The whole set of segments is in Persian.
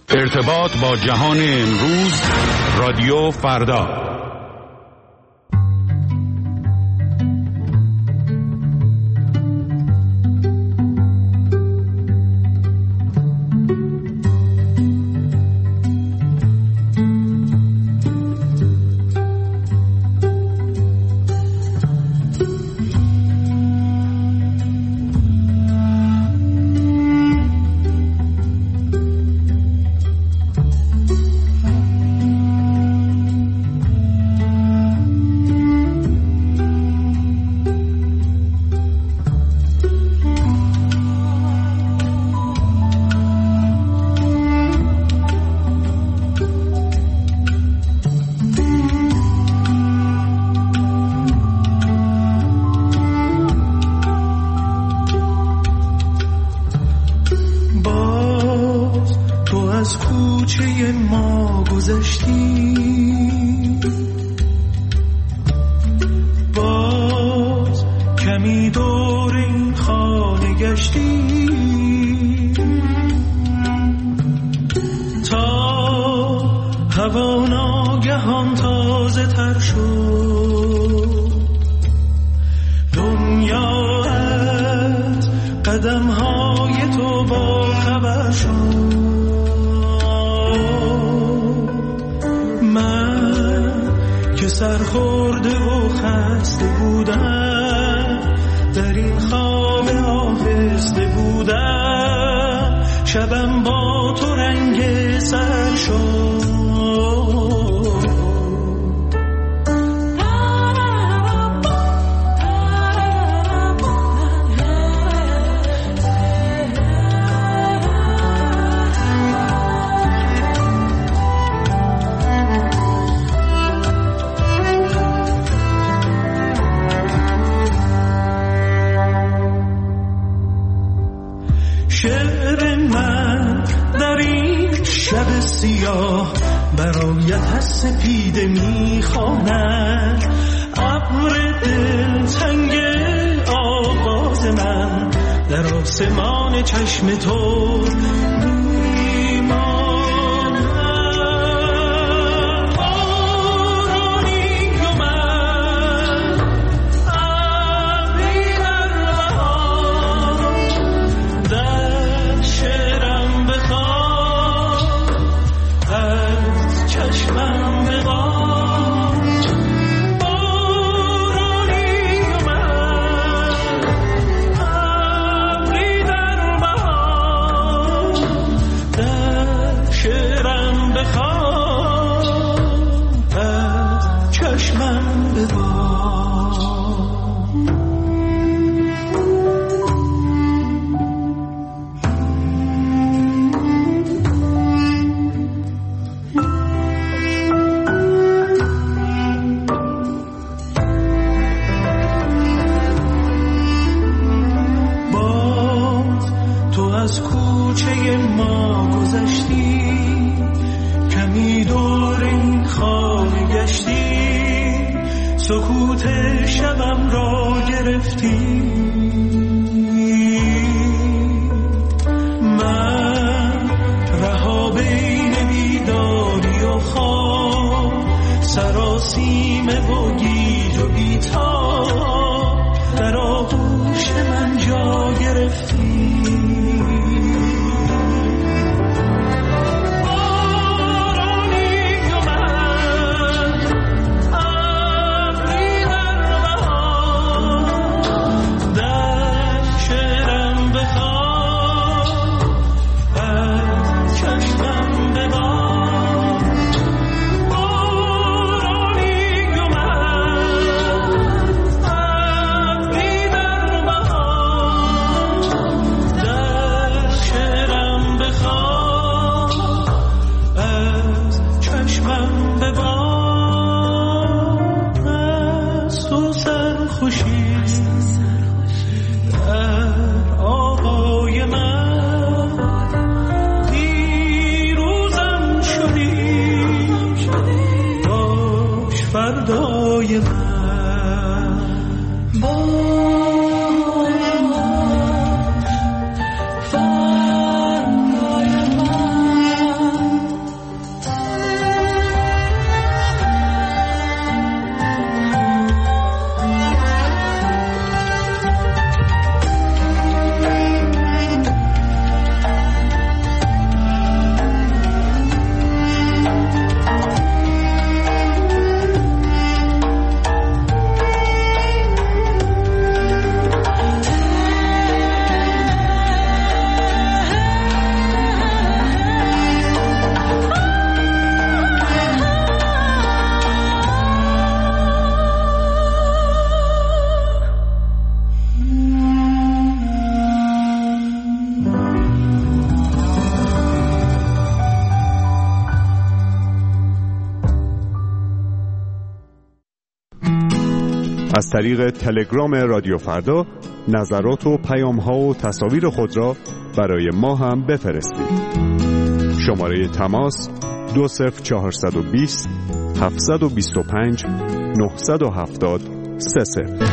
ارتباط با جهان امروز، رادیو فردا. از طریق تلگرام رادیو فردا نظرات و پیام‌ها و تصاویر خود را برای ما هم بفرستید. شماره تماس 20420 725 970 30.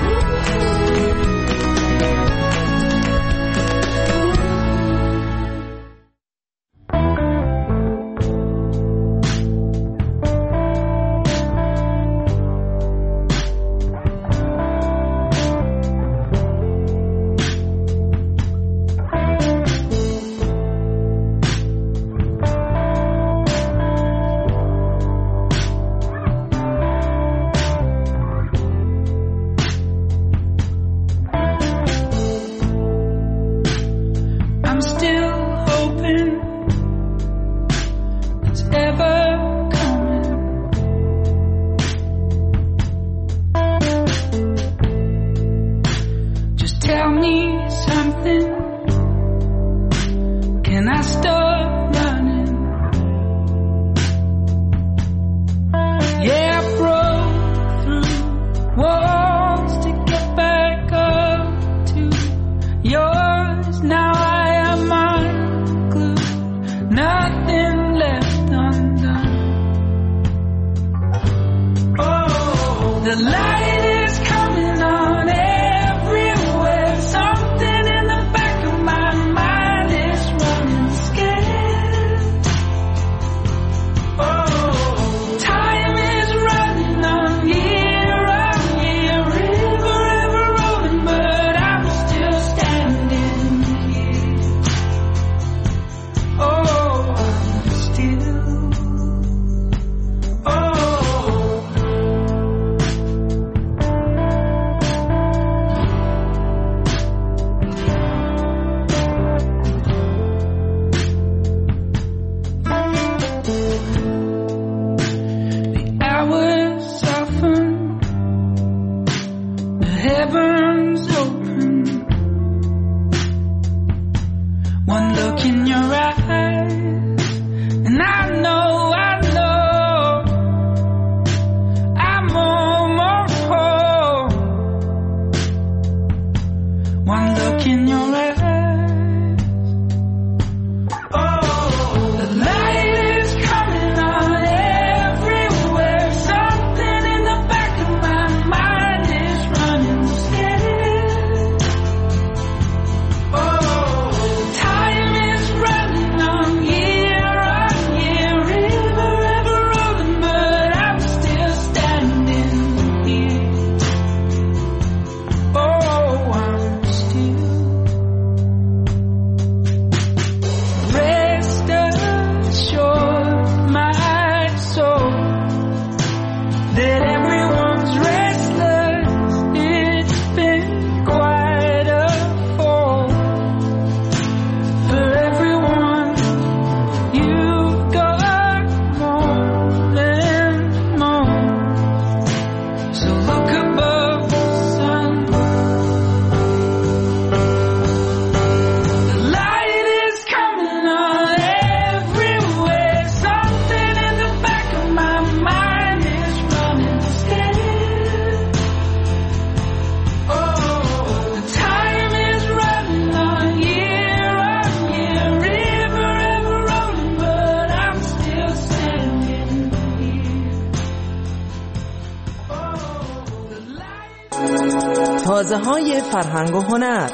تازه‌های فرهنگ و هنر.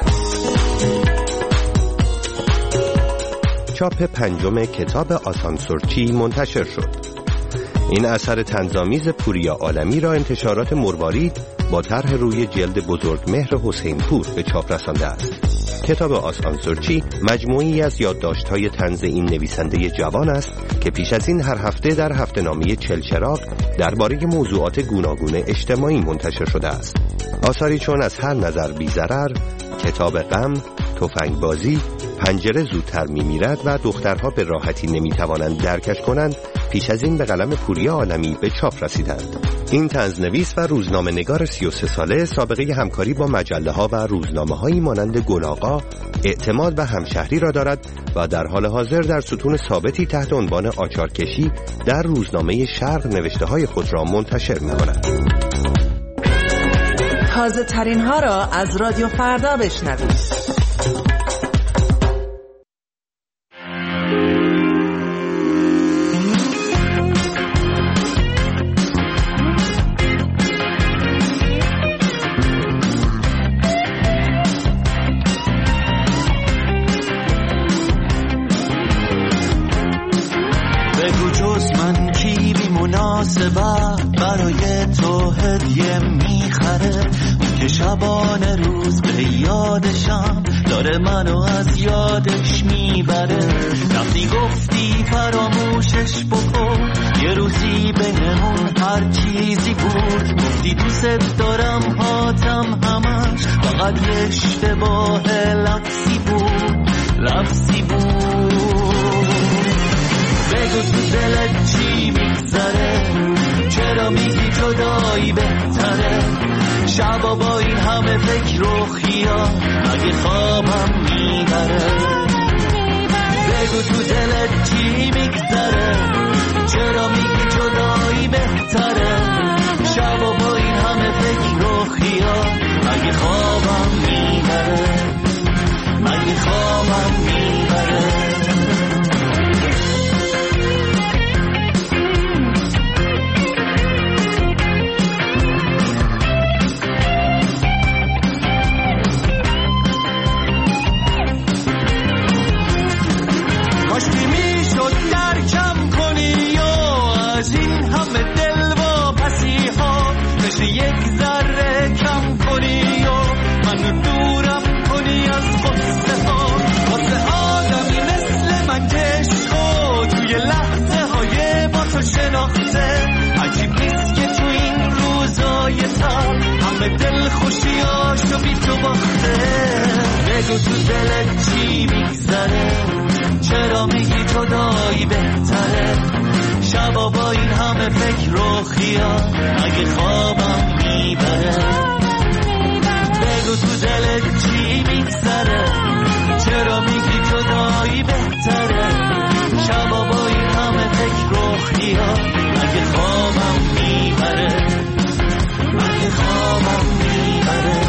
چاپ 5 کتاب آسانسورچی منتشر شد. این اثر طنزآمیز پوریا عالمی را انتشارات مروارید با طرح روی جلد بزرگمهر حسین پور به چاپ رسانده است. کتاب آسانسورچی مجموعی از یادداشت‌های طنز این نویسنده جوان است که پیش از این هر هفته در هفته‌نامه چلچراغ درباره موضوعات گوناگون اجتماعی منتشر شده است. آثاری چون از هر نظر بی‌ضرر، کتاب غم، تفنگ بازی، پنجره زودتر می‌میرد و دخترها به راحتی نمی‌توانند درکش کنند پیش از این به قلم پوریا عالمی به چاپ رسیدند. این طنزنویس و روزنامه‌نگار 33 ساله سابقه همکاری با مجله‌ها و روزنامه‌هایی مانند گل‌آقا، اعتماد و همشهری را دارد و در حال حاضر در ستون ثابتی تحت عنوان آچارکشی در روزنامه شرق نوشته‌های خود را منتشر می‌کند. تازه ترین ها را از رادیو فردا بشنوید. برای تو هدیه میخره که شبانه روز به یادشم داره منو از یادش میبره. وقتی گفتی فراموشش بکن یه روزی بینمون هر چیزی بود. گفتی دوست دارم هاتم همش فقط یه اشتباه لفظی بود. بگو تو دلت چی میگذره، چرا میگی جدایی بهتره؟ شبا با این همه فکر و خیال مگه خوابم میبره؟ بگو تو دلت چی میگذره، چرا میگی جدایی بهتره؟ شبا با این همه فکر و خیال مگه خوابم میبره؟ مگه خوابم میبره؟ یک ذره کم کنی و منو دورم کنی از قصه ها. واسه آدمی مثل من عشقو توی لحظه های با تو شناخته. عجیب نیست که تو این روزای تر همه دل خوشیاشو بی تو باخته. بگو تو دلت چی میگذره، چرا میگی جدایی بهتره؟ شبا با این همه فکر و خیال مگه خوابم میبره؟ بگو تو دلت چی میگذره، چرا میگی جدایی بهتره؟ شبا با این همه فکر و خیال مگه خوابم میبره؟ مگه خوابم میبره؟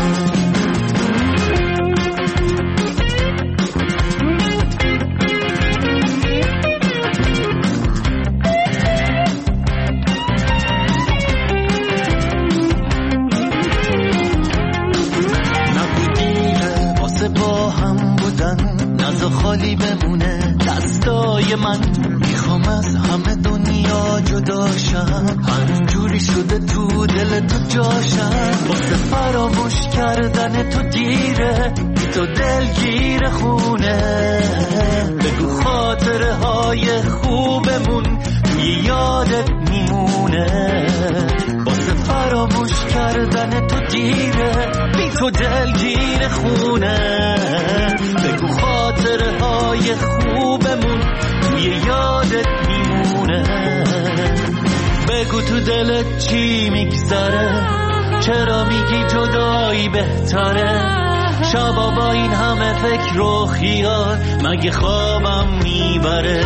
خالی بمونه دستای من، میخوام از همه دنیا جداشم. هر جوری شده تو دل تو جاشم. واسه فراموش کردن تو دیره، بی تو دلگیر خونه. بگو خاطره های خوبمون توی یادت میمونه. واسه فراموش کردن تو دیره، بی تو دلگیر خونه. بگو خاطره های خوبمون توی یادت میمونه. بگو تو دلت چی میگذره، چرا میگی جدایی بهتره؟ شبا با این همه فکر و خیال مگه خوابم میبره؟